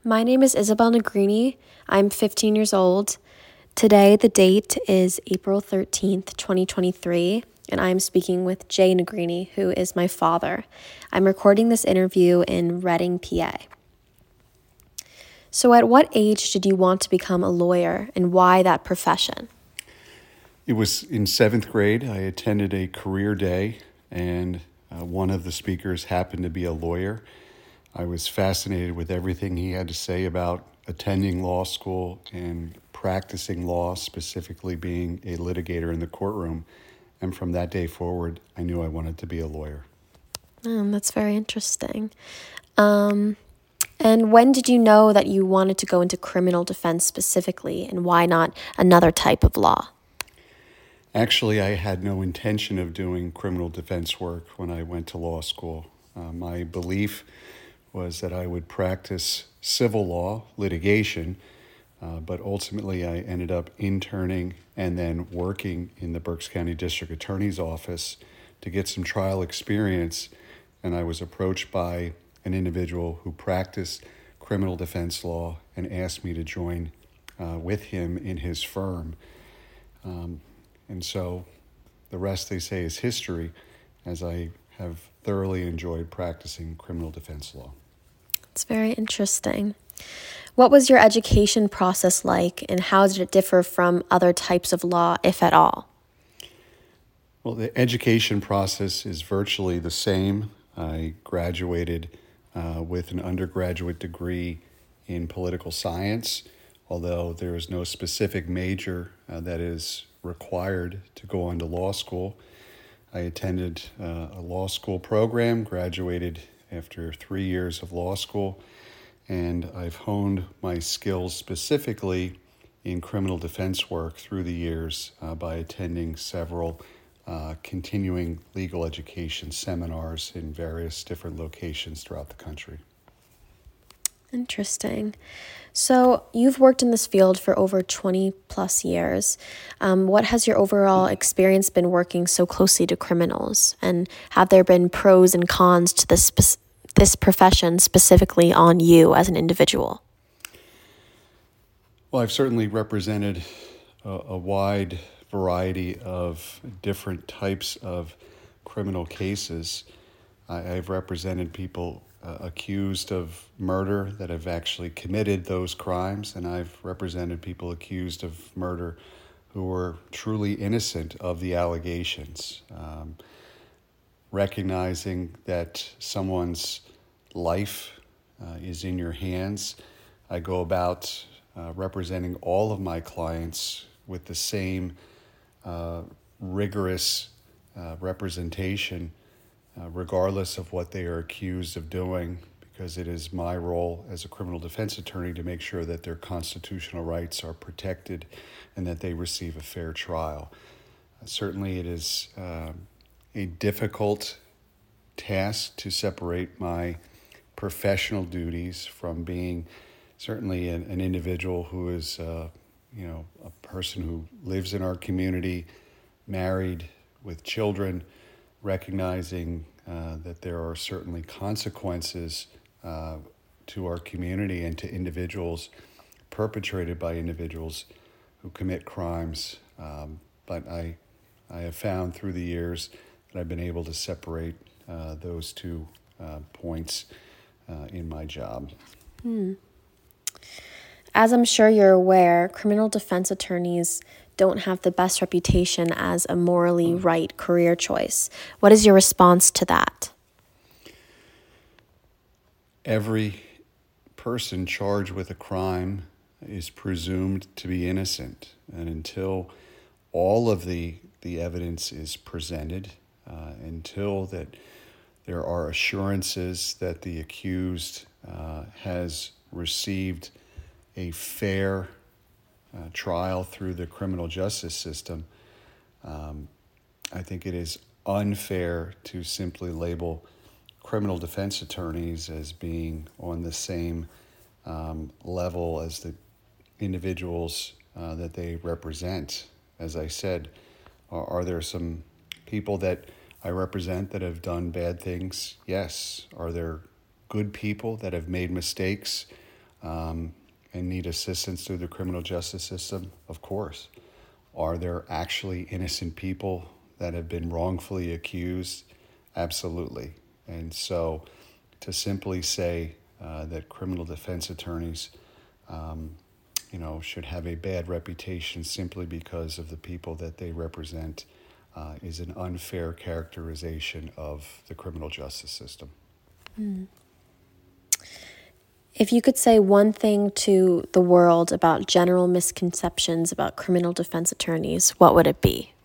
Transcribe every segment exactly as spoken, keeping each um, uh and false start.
My name is Isabel Negrini. I'm fifteen years old. Today, the date is April thirteenth, twenty twenty-three, and I'm speaking with Jay Negrini, who is my father. I'm recording this interview in Reading, P A. So, at what age did you want to become a lawyer, and why that profession? It was in seventh grade. I attended a career day, and uh, one of the speakers happened to be a lawyer. I was fascinated with everything he had to say about attending law school and practicing law, specifically being a litigator in the courtroom. And from that day forward, I knew I wanted to be a lawyer. Um, that's very interesting. Um, and when did you know that you wanted to go into criminal defense specifically, and why not another type of law? Actually, I had no intention of doing criminal defense work when I went to law school. Uh, my belief was that I would practice civil law, litigation, uh, but ultimately I ended up interning and then working in the Berks County District Attorney's Office to get some trial experience, and I was approached by an individual who practiced criminal defense law and asked me to join uh, with him in his firm. Um, and so the rest, they say, is history, as I have thoroughly enjoyed practicing criminal defense law. It's very interesting. What was your education process like, and how did it differ from other types of law, if at all? Well, the education process is virtually the same. I graduated uh, with an undergraduate degree in political science, although there is no specific major uh, that is required to go on to law school. I attended uh, a law school program, graduated after three years of law school, and I've honed my skills specifically in criminal defense work through the years uh, by attending several uh, continuing legal education seminars in various different locations throughout the country. Interesting. So you've worked in this field for over twenty plus years. Um, what has your overall experience been working so closely to criminals? And have there been pros and cons to this spe- this profession, specifically on you as an individual? Well, I've certainly represented a, a wide variety of different types of criminal cases. I, I've represented people uh, accused of murder that have actually committed those crimes, and I've represented people accused of murder who were truly innocent of the allegations. Um, recognizing that someone's life uh, is in your hands, I go about uh, representing all of my clients with the same uh, rigorous uh, representation, uh, regardless of what they are accused of doing, because it is my role as a criminal defense attorney to make sure that their constitutional rights are protected and that they receive a fair trial. Uh, certainly it is uh, a difficult task to separate my professional duties from being certainly an, an individual who is, uh, you know, a person who lives in our community, married with children, recognizing uh, that there are certainly consequences uh, to our community and to individuals perpetrated by individuals who commit crimes. Um, but I, I have found through the years that I've been able to separate uh, those two uh, points uh, in my job. Hmm. As I'm sure you're aware, criminal defense attorneys don't have the best reputation as a morally right career choice. What is your response to that? Every person charged with a crime is presumed to be innocent, and until all of the, the evidence is presented, uh, until that there are assurances that the accused uh, has received a fair uh, trial through the criminal justice system, um, I think it is unfair to simply label criminal defense attorneys as being on the same um, level as the individuals uh, that they represent. As I said, are, are there some people that I represent that have done bad things? Yes. Are there good people that have made mistakes um, and need assistance through the criminal justice system? Of course. Are there actually innocent people that have been wrongfully accused? Absolutely. And so to simply say uh, that criminal defense attorneys um, you know, should have a bad reputation simply because of the people that they represent uh, is an unfair characterization of the criminal justice system. Mm. If you could say one thing to the world about general misconceptions about criminal defense attorneys, what would it be?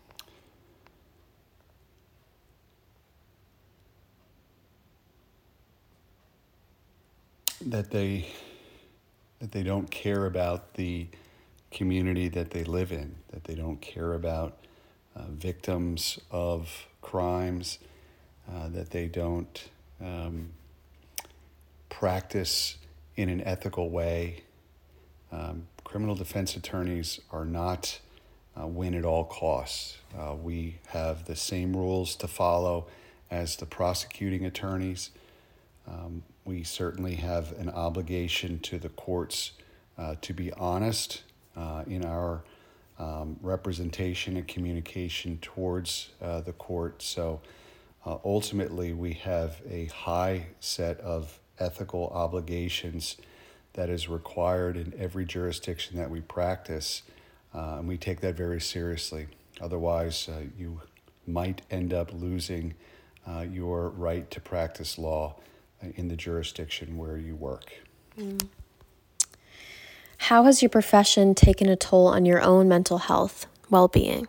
That they that they don't care about the community that they live in, that they don't care about uh, victims of crimes, uh, that they don't um, practice in an ethical way. Um, criminal defense attorneys are not uh, win at all costs. Uh, we have the same rules to follow as the prosecuting attorneys. Um, we certainly have an obligation to the courts uh, to be honest uh, in our um, representation and communication towards uh, the court. So uh, ultimately, we have a high set of ethical obligations that is required in every jurisdiction that we practice, uh, and we take that very seriously. Otherwise, uh, you might end up losing uh, your right to practice law in the jurisdiction where you work. Mm. How has your profession taken a toll on your own mental health, well-being?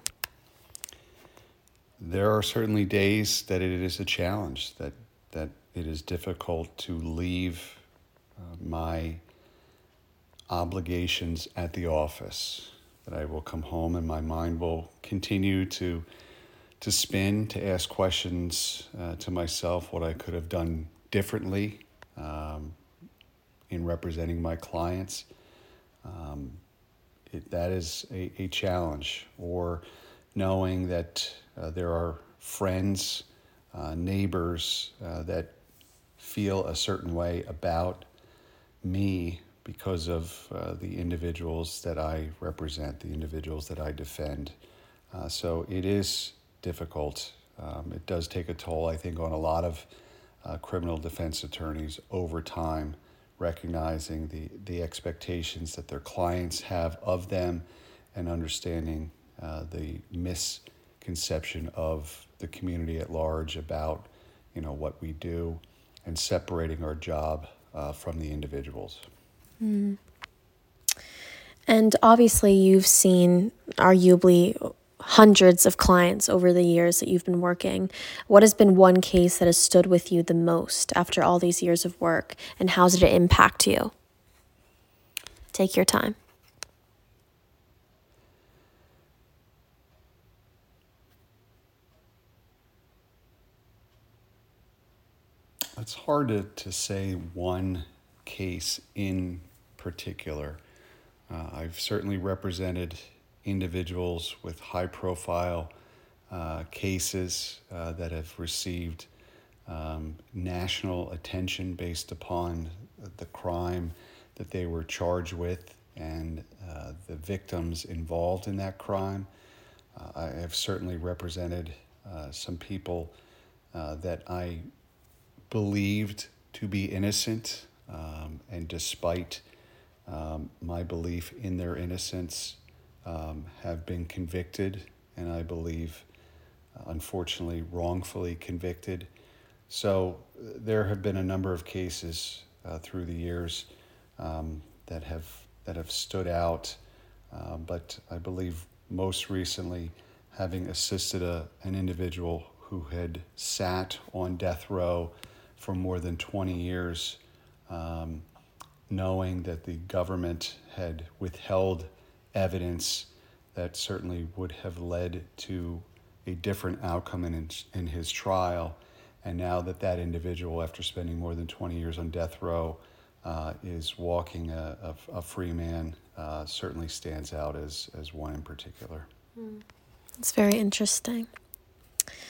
There are certainly days that it is a challenge, that, that it is difficult to leave uh, my obligations at the office, that I will come home and my mind will continue to to spin, to ask questions uh, to myself, what I could have done differently um, in representing my clients. Um, it, that is a, a challenge. Or knowing that uh, there are friends, uh, neighbors uh, that feel a certain way about me because of uh, the individuals that I represent, the individuals that I defend. Uh, so it is difficult. Um, it does take a toll, I think, on a lot of uh, criminal defense attorneys over time, recognizing the, the expectations that their clients have of them and understanding uh, the misconception of the community at large about, you know, what we do and separating our job uh, from the individuals. Mm. And obviously you've seen arguably hundreds of clients over the years that you've been working. What has been one case that has stood with you the most after all these years of work, and how did it impact you? Take your time. It's hard to, to say one case in particular. Uh, I've certainly represented individuals with high-profile uh, cases uh, that have received um, national attention based upon the crime that they were charged with and uh, the victims involved in that crime. Uh, I have certainly represented uh, some people uh, that I believed to be innocent, um, and despite um, my belief in their innocence, um, have been convicted, and I believe, uh, unfortunately, wrongfully convicted. So uh, there have been a number of cases uh, through the years um, that have that have stood out, uh, but I believe most recently, having assisted a, an individual who had sat on death row for more than twenty years, um, knowing that the government had withheld evidence that certainly would have led to a different outcome in his, in his trial. And now that that individual, after spending more than twenty years on death row, uh, is walking a, a, a free man, uh, certainly stands out as, as one in particular. It's very interesting.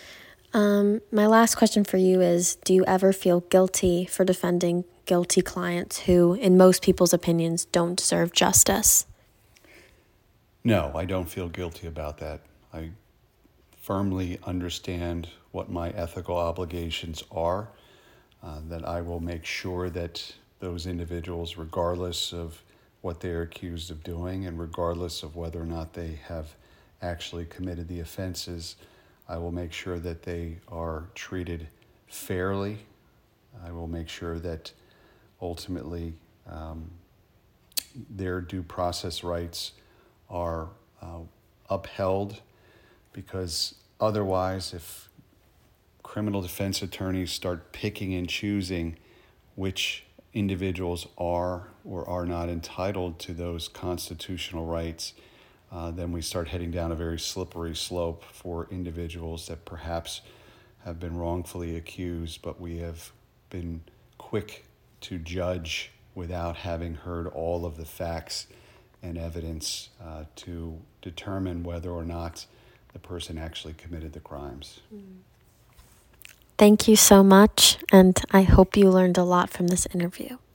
Um, my last question for you is, do you ever feel guilty for defending guilty clients who, in most people's opinions, don't deserve justice? No, I don't feel guilty about that. I firmly understand what my ethical obligations are, uh, that I will make sure that those individuals, regardless of what they're accused of doing and regardless of whether or not they have actually committed the offenses, I will make sure that they are treated fairly. I will make sure that ultimately um, their due process rights are uh, upheld, because otherwise, if criminal defense attorneys start picking and choosing which individuals are or are not entitled to those constitutional rights, uh, then we start heading down a very slippery slope for individuals that perhaps have been wrongfully accused, but we have been quick to judge without having heard all of the facts and evidence uh, to determine whether or not the person actually committed the crimes. Thank you so much, and I hope you learned a lot from this interview.